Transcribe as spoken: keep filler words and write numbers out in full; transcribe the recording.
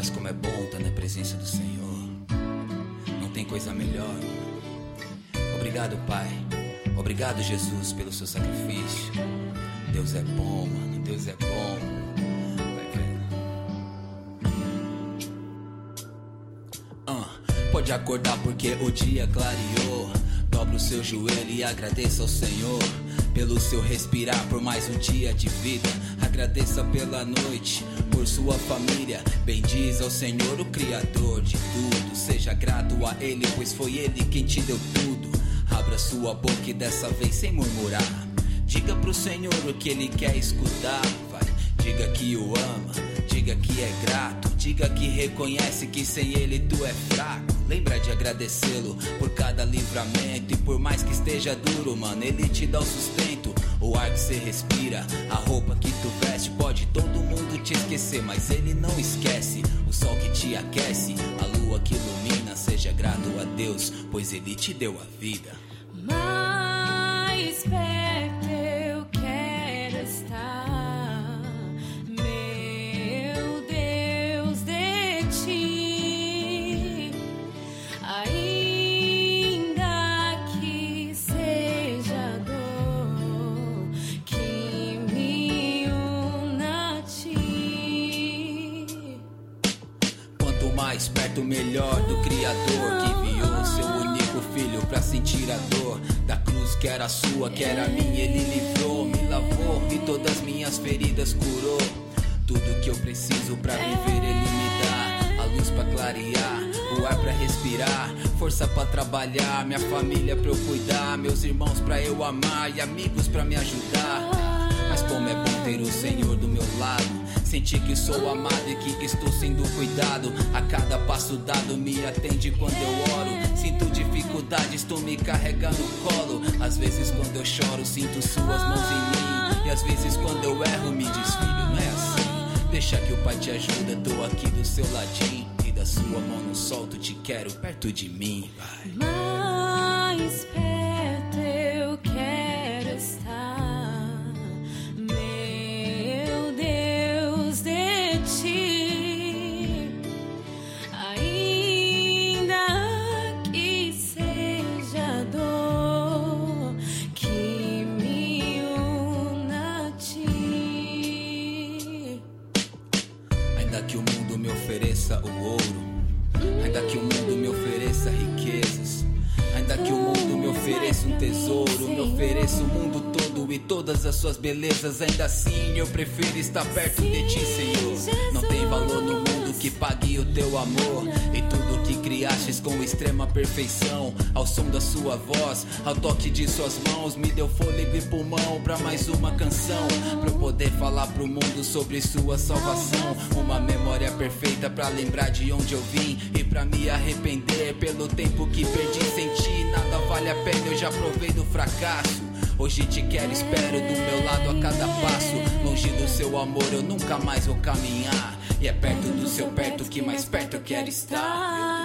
Mas como é bom estar na presença do Senhor. Não tem coisa melhor. Obrigado, Pai. Obrigado, Jesus, pelo seu sacrifício. Deus é bom, mano. Deus é bom. Uh, pode acordar porque o dia clareou. Dobra o seu joelho e agradeça ao Senhor pelo seu respirar, por mais um dia de vida. Agradeça pela noite, por sua família. Bendiz ao Senhor, o Criador de tudo. Seja grato a Ele, pois foi Ele quem te deu tudo. Abra sua boca e dessa vez sem murmurar. Diga pro Senhor o que Ele quer escutar. Vai, diga que o ama, diga que é grato. Diga que reconhece que sem Ele tu é fraco. Lembra de agradecê-lo por cada livramento. E por mais que esteja duro, mano, Ele te dá o sustento. O ar que cê respira, a roupa que tu veste. Pode todo mundo te esquecer, mas Ele não esquece. O sol que te aquece, a lua que ilumina. Seja grato a Deus, pois Ele te deu a vida. Mais perto eu quero estar, meu Deus, de ti. Ainda que seja dor que me una a ti. Quanto mais perto, melhor do Criador, que enviou seu único filho pra sentir a dor da cruz que era sua, que era minha. Ele livrou, me lavou e todas minhas feridas curou. Tudo que eu preciso pra viver Ele me dá. A luz pra clarear, o ar pra respirar, força pra trabalhar, minha família pra eu cuidar, meus irmãos pra eu amar e amigos pra me ajudar. Mas como é bom ter o Senhor do meu lado, sentir que sou amado e que estou sendo cuidado. A cada passo dado me atende quando eu oro. Sinto dificuldade, estou me carregando no colo. Às vezes quando eu choro, sinto suas mãos em mim. E às vezes quando eu erro, me diz: filho, não é assim. Deixa que o Pai te ajuda, tô aqui do seu ladinho. E da sua mão no solto, te quero perto de mim, Pai. Mais perto eu quero estar, meu Deus, de ti. Ainda que seja dor que me una a ti. Ainda que o mundo me ofereça o ouro, ainda que o mundo me ofereça riquezas, ainda que o mundo me ofereça um tesouro, me ofereça o mundo todo e todas as suas belezas, ainda assim eu prefiro estar perto de ti, Senhor. Não tem valor no mundo que pague o teu amor e tudo que criastes com extrema perfeição. Ao som da sua voz, ao toque de suas mãos, me deu fôlego e pulmão pra mais uma canção, pra eu poder falar pro mundo sobre sua salvação. Uma memória perfeita pra lembrar de onde eu vim e pra me arrepender pelo tempo que perdi sem ti. Nada vale a pena, eu já provei do fracasso. Hoje te quero, espero do meu lado a cada passo. Longe do seu amor eu nunca mais vou caminhar. E é perto do seu perto que mais perto eu quero estar.